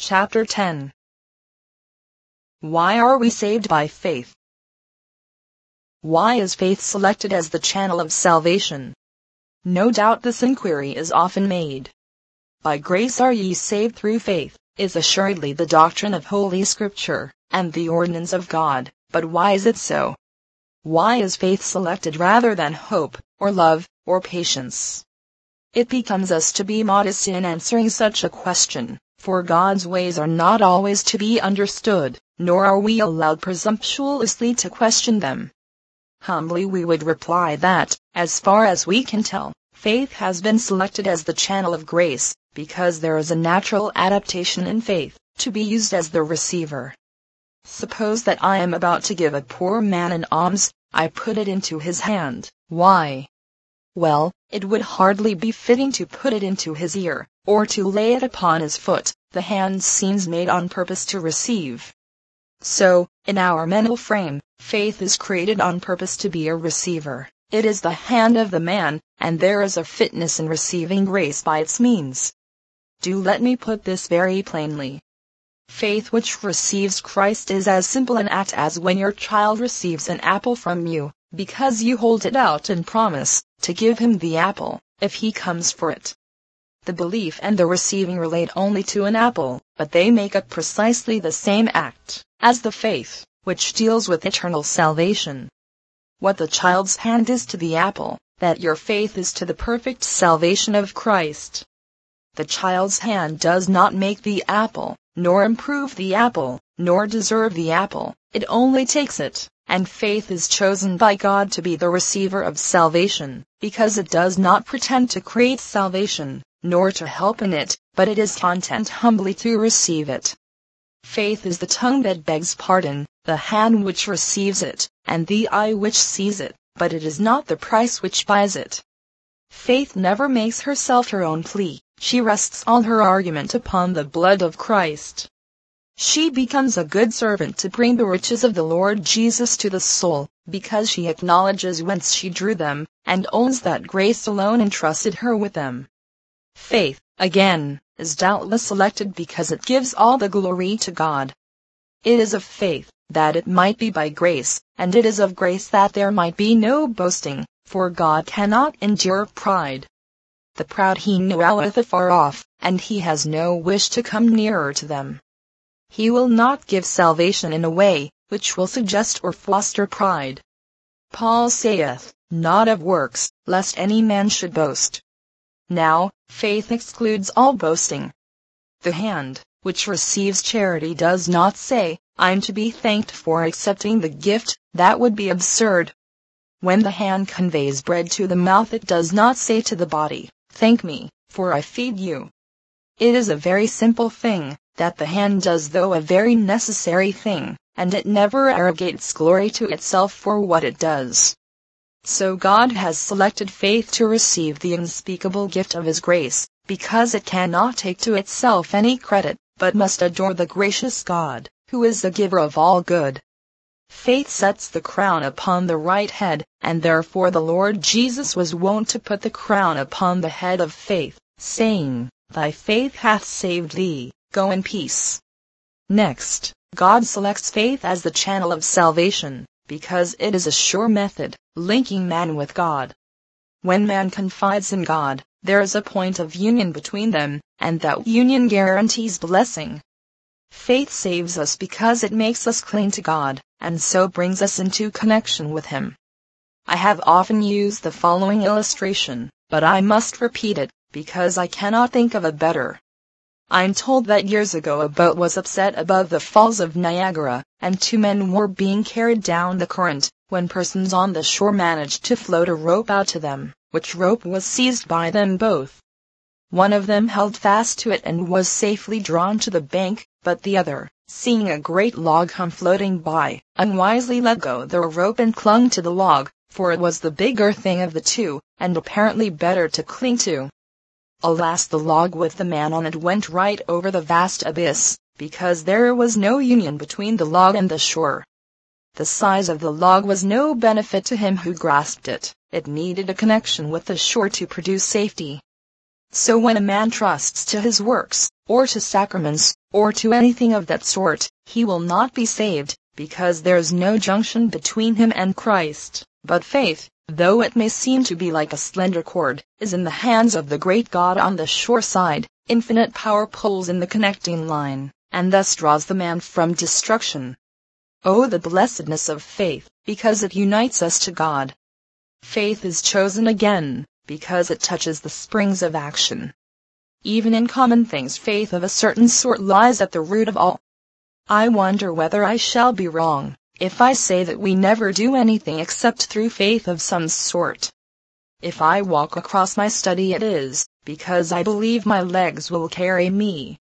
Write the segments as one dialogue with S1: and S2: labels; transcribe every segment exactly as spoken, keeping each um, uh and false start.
S1: Chapter ten. Why are we saved by faith? Why is faith selected as the channel of salvation? No doubt this inquiry is often made. By grace are ye saved through faith, is assuredly the doctrine of Holy Scripture, and the ordinance of God, but why is it so? Why is faith selected rather than hope, or love, or patience? It becomes us to be modest in answering such a question, for God's ways are not always to be understood, nor are we allowed presumptuously to question them. Humbly we would reply that, as far as we can tell, faith has been selected as the channel of grace, because there is a natural adaptation in faith, to be used as the receiver. Suppose that I am about to give a poor man an alms, I put it into his hand. Why? Well, it would hardly be fitting to put it into his ear, or to lay it upon his foot. The hand seems made on purpose to receive. So, in our mental frame, faith is created on purpose to be a receiver. It is the hand of the man, and there is a fitness in receiving grace by its means. Do let me put this very plainly. Faith which receives Christ is as simple an act as when your child receives an apple from you, because you hold it out and promise to give him the apple, if he comes for it. The belief and the receiving relate only to an apple, but they make up precisely the same act as the faith, which deals with eternal salvation. What the child's hand is to the apple, that your faith is to the perfect salvation of Christ. The child's hand does not make the apple, nor improve the apple, nor deserve the apple, it only takes it, and faith is chosen by God to be the receiver of salvation, because it does not pretend to create salvation, nor to help in it, but it is content humbly to receive it. Faith is the tongue that begs pardon, the hand which receives it, and the eye which sees it, but it is not the price which buys it. Faith never makes herself her own plea, she rests all her argument upon the blood of Christ. She becomes a good servant to bring the riches of the Lord Jesus to the soul, because she acknowledges whence she drew them, and owns that grace alone entrusted her with them. Faith, again, is doubtless selected because it gives all the glory to God. It is of faith, that it might be by grace, and it is of grace that there might be no boasting, for God cannot endure pride. The proud he knoweth afar off, and he has no wish to come nearer to them. He will not give salvation in a way which will suggest or foster pride. Paul saith, not of works, lest any man should boast. Now, faith excludes all boasting. The hand, which receives charity does not say, I'm to be thanked for accepting the gift, that would be absurd. When the hand conveys bread to the mouth it does not say to the body, thank me, for I feed you. It is a very simple thing, that the hand does though a very necessary thing, and it never arrogates glory to itself for what it does. So God has selected faith to receive the unspeakable gift of His grace, because it cannot take to itself any credit, but must adore the gracious God, who is the giver of all good. Faith sets the crown upon the right head, and therefore the Lord Jesus was wont to put the crown upon the head of faith, saying, Thy faith hath saved thee, go in peace. Next, God selects faith as the channel of salvation, because it is a sure method, linking man with God. When man confides in God, there is a point of union between them, and that union guarantees blessing. Faith saves us because it makes us cling to God, and so brings us into connection with Him. I have often used the following illustration, but I must repeat it, because I cannot think of a better. I'm told that years ago a boat was upset above the falls of Niagara, and two men were being carried down the current, when persons on the shore managed to float a rope out to them, which rope was seized by them both. One of them held fast to it and was safely drawn to the bank, but the other, seeing a great log come floating by, unwisely let go the rope and clung to the log, for it was the bigger thing of the two, and apparently better to cling to. Alas, the log with the man on it went right over the vast abyss, because there was no union between the log and the shore. The size of the log was no benefit to him who grasped it, it needed a connection with the shore to produce safety. So when a man trusts to his works, or to sacraments, or to anything of that sort, he will not be saved, because there is no junction between him and Christ. But faith, though it may seem to be like a slender cord, is in the hands of the great God on the shore side. Infinite power pulls in the connecting line, and thus draws the man from destruction. Oh, the blessedness of faith, because it unites us to God. Faith is chosen again, because it touches the springs of action. Even in common things, faith of a certain sort lies at the root of all. I wonder whether I shall be wrong if I say that we never do anything except through faith of some sort. If I walk across my study, it is because I believe my legs will carry me.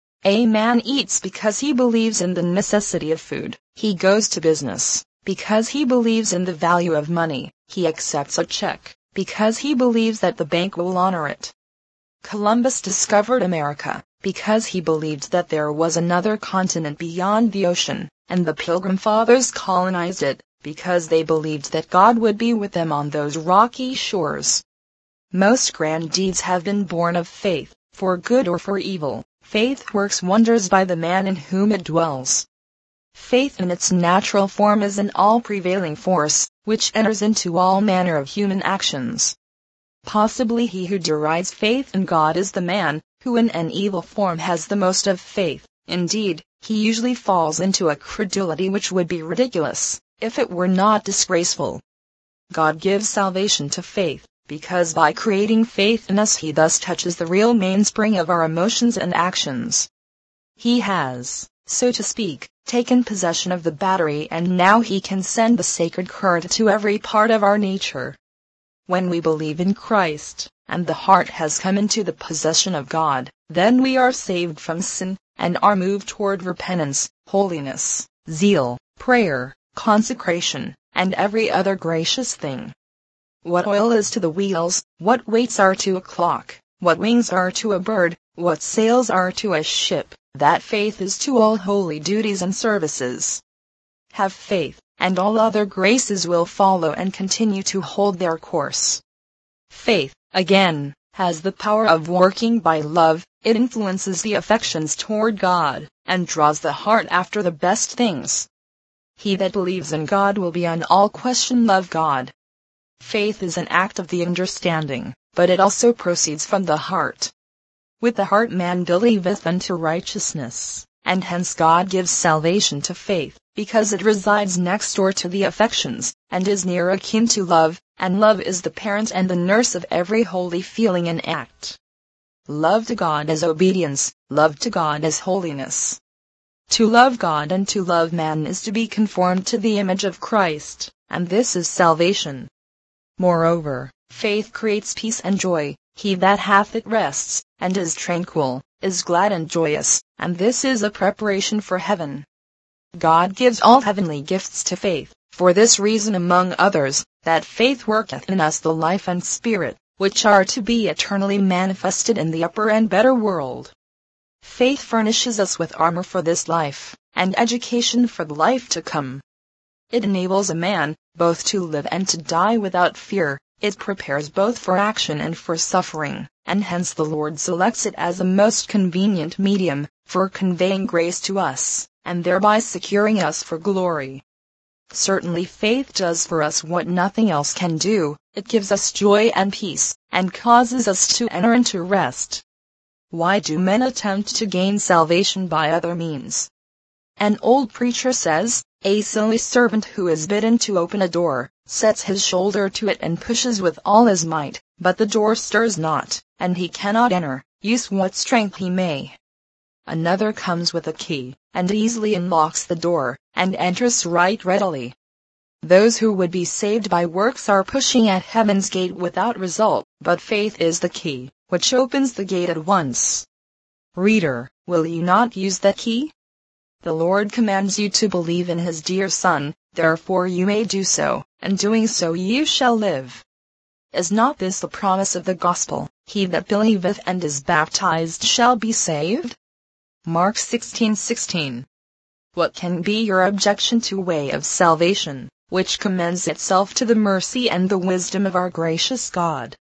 S1: A man eats because he believes in the necessity of food. He goes to business because he believes in the value of money. He accepts a check because he believes that the bank will honor it. Columbus discovered America because he believed that there was another continent beyond the ocean, and the Pilgrim Fathers colonized it because they believed that God would be with them on those rocky shores. Most grand deeds have been born of faith, for good or for evil. Faith works wonders by the man in whom it dwells. Faith in its natural form is an all-prevailing force, which enters into all manner of human actions. Possibly he who derides faith in God is the man who in an evil form has the most of faith. Indeed, he usually falls into a credulity which would be ridiculous, if it were not disgraceful. God gives salvation to faith, because by creating faith in us he thus touches the real mainspring of our emotions and actions. He has, so to speak, taken possession of the battery, and now he can send the sacred current to every part of our nature. When we believe in Christ, and the heart has come into the possession of God, then we are saved from sin, and are moved toward repentance, holiness, zeal, prayer, consecration, and every other gracious thing. What oil is to the wheels, what weights are to a clock, what wings are to a bird, what sails are to a ship, that faith is to all holy duties and services. Have faith, and all other graces will follow and continue to hold their course. Faith, again, has the power of working by love. It influences the affections toward God, and draws the heart after the best things. He that believes in God will beyond all question love God. Faith is an act of the understanding, but it also proceeds from the heart. With the heart man believeth unto righteousness, and hence God gives salvation to faith, because it resides next door to the affections, and is near akin to love, and love is the parent and the nurse of every holy feeling and act. Love to God is obedience, love to God is holiness. To love God and to love man is to be conformed to the image of Christ, and this is salvation. Moreover, faith creates peace and joy. He that hath it rests, and is tranquil, is glad and joyous, and this is a preparation for heaven. God gives all heavenly gifts to faith, for this reason among others, that faith worketh in us the life and spirit, which are to be eternally manifested in the upper and better world. Faith furnishes us with armor for this life, and education for the life to come. It enables a man, both to live and to die without fear. It prepares both for action and for suffering, and hence the Lord selects it as a most convenient medium for conveying grace to us, and thereby securing us for glory. Certainly faith does for us what nothing else can do. It gives us joy and peace, and causes us to enter into rest. Why do men attempt to gain salvation by other means? An old preacher says, a silly servant who is bidden to open a door, sets his shoulder to it and pushes with all his might, but the door stirs not, and he cannot enter, use what strength he may. Another comes with a key, and easily unlocks the door, and enters right readily. Those who would be saved by works are pushing at heaven's gate without result, but faith is the key, which opens the gate at once. Reader, will you not use that key? The Lord commands you to believe in his dear Son, therefore you may do so, and doing so you shall live. Is not this the promise of the gospel? He that believeth and is baptized shall be saved? Mark sixteen sixteen. What can be your objection to a way of salvation, which commends itself to the mercy and the wisdom of our gracious God?